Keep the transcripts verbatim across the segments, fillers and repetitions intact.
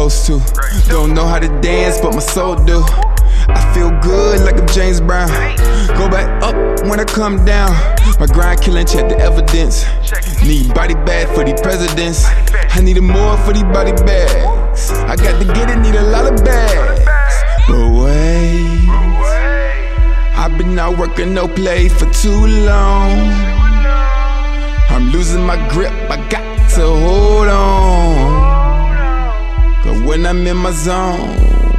supposed to. Don't know how to dance, but my soul do. I feel good like I'm James Brown. Go back up when I come down. My grind killing, check the evidence. Need body bag for these presidents. I need more for these body bags. I got to get it, need a lot of bags. But wait, I've been out working no play for too long. I'm losing my grip, I got to hold on. Cause when I'm in my zone,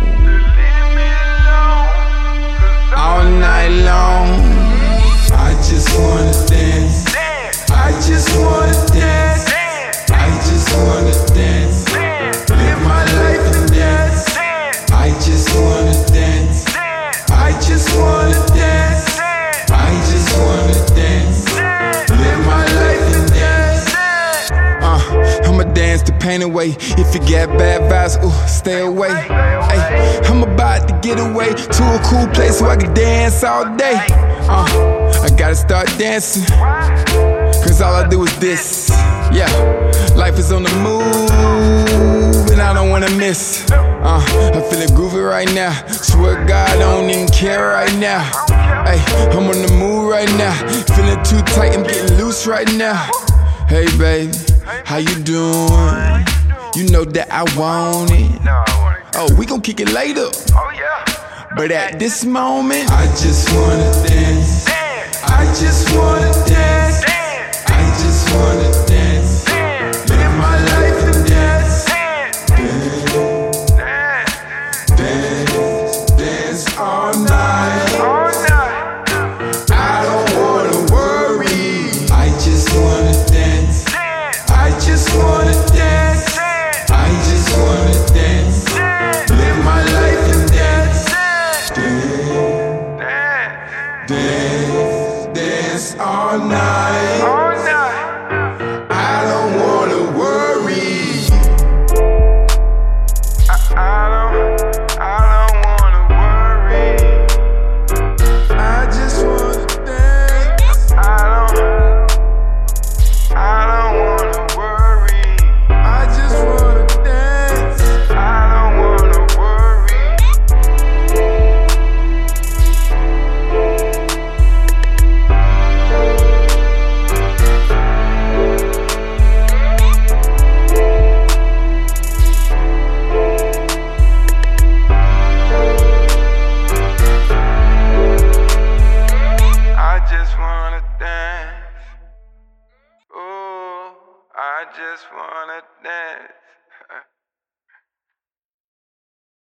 all night long, I just wanna dance. I just wanna dance. I just wanna dance. Live my life and dance. I just wanna dance. I just wanna dance. I just wanna dance. Live my life and dance. Uh, I'ma dance the pain away. If you got bad vibes, ooh, stay away. Ay, I'm about to get away to a cool place so I can dance all day. Uh, I gotta start dancing, cause all I do is this. Yeah, life is on the move, and I don't wanna miss. Uh, I feelin' groovy right now. Swear to God, I don't even care right now. Hey, I'm on the move right now. Feeling too tight, I'm getting loose right now. Hey, baby, how you doing? You know that I want it. Oh, we gon' kick it later. But at this moment, I just wanna dance. I just wanna dance. I just wanna dance. Live my life and dance. Dance, dance, dance all night. I don't wanna worry. I just wanna dance. I just wanna dance. I just wanna dance. Live my life and dance. Dance, dance, dance all night. I don't wanna worry. I, I don't, I don't wanna worry. I just wanna dance. I don't, I don't wanna worry. I just wanna dance. I don't wanna worry. I just wanna dance. Ooh, I just wanna dance.